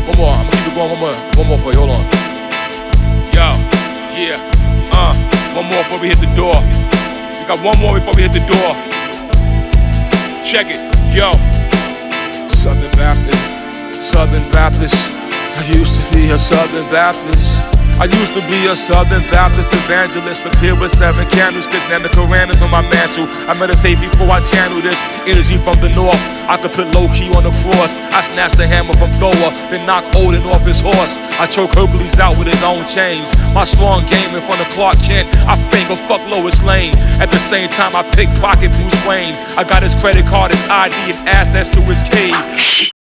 One more, I'm gonna keep it going, one more for you, hold on. Yo, yeah, one more before we hit the door. We got one more before we hit the door. Check it, yo. Southern Baptist. I used to be a Southern Baptist. I used to be a Southern Baptist evangelist. Appear with 7 candlesticks, now the Quran is on my mantle. I meditate before I channel this energy from the north. I could put low key on the cross. I snatched the hammer from Thor, then knocked Odin off his horse. I choke Hercules out with his own chains. My strong game in front of Clark Kent. I finger fuck Lois Lane. At the same time I pickpocket Bruce Wayne. I got his credit card, his ID, and access to his cave.